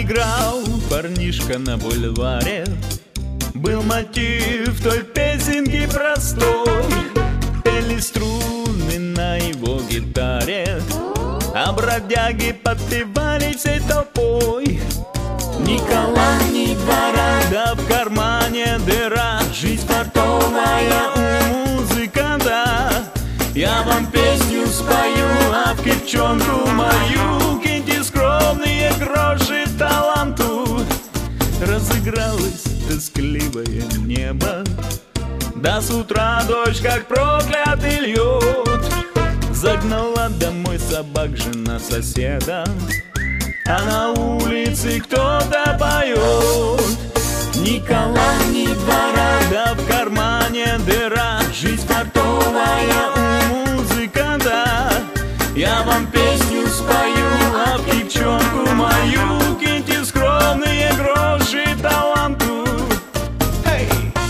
играл парнишка на бульваре. Был мотив той песенки простой. Пели струны на его гитаре, а бродяги подпевали всей толпой. Ни кола, ни двора, да в кармане дыра. Жизнь фартовая у музыканта. Я вам песню спою, а в кипчонку мою киньте скромные гроши таланту. Разыгралось тоскливое небо, да с утра дождь как проклятый льет. Загнала домой собак жена соседа, а на улице кто-то поет. Ни кола, ни двора, да в кармане дыра. Жизнь фартовая у музыканта. Я вам песню спою, а в кипчонку мою киньте скромные гроши таланту. Hey!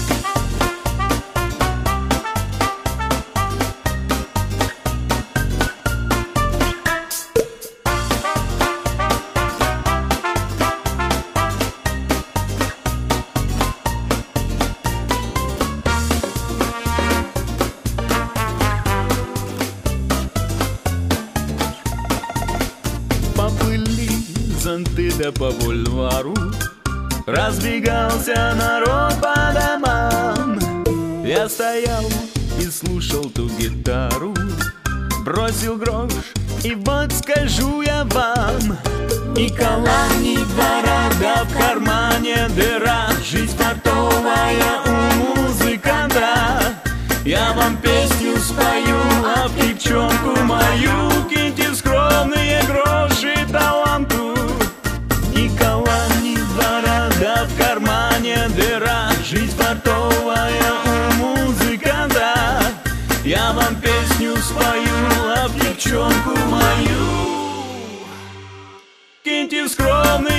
Поплыли зонты да по бульвару, разбегался народ по домам. Я стоял и слушал ту гитару, бросил грош, и вот скажу я вам. Ни кола, ни двора, да в кармане дыра. Жизнь фартовая у музыканта. Я вам песню спою, а в кипчонку мою киньте скромные гроши таланту. Ни кола, ни двора, да в кармане дыра. Жизнь фартовая у музыканта. Я вам песню спою, а в кипчонку мою киньте скромные